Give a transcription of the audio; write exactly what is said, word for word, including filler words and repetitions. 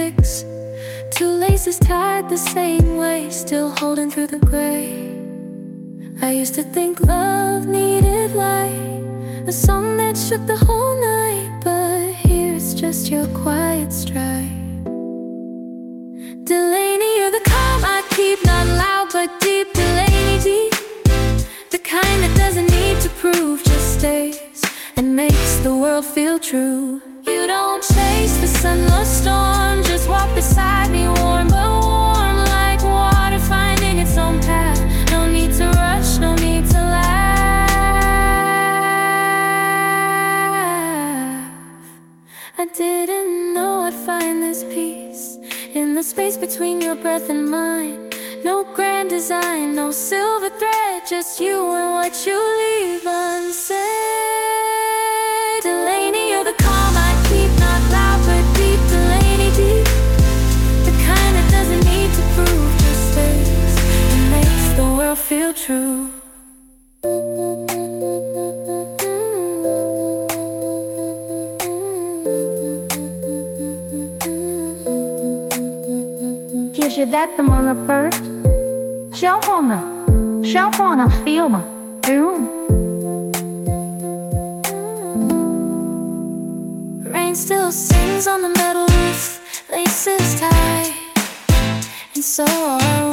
fix. Two laces tied the same way, still holding through the gray. I used to think love needed light, a song that shook the whole night. But here it's just your quiet stride. Delaney, you're the calm I keep, not loud but deep. Delaney deep, the kind that doesn't need to prove, just stays and makes the world feel true. You don't chase the sun or storm, just walk beside me, warm but warm, like water finding its own path. No need to rush, no need to laugh. I didn't know I'd find this peace in the space between your breath and mine. No grand design, no silver thread, just you and what you leave unsaid. Delaney, you're the calm I keep, not loud but deep. Delaney deep, the kind that doesn't need to prove, just stays and makes the world feel true. 其实that the mother first， 小伙呢，小伙呢 feel 吗 ？room。 Rain still sings on the metal roof, laces tied, and so are we.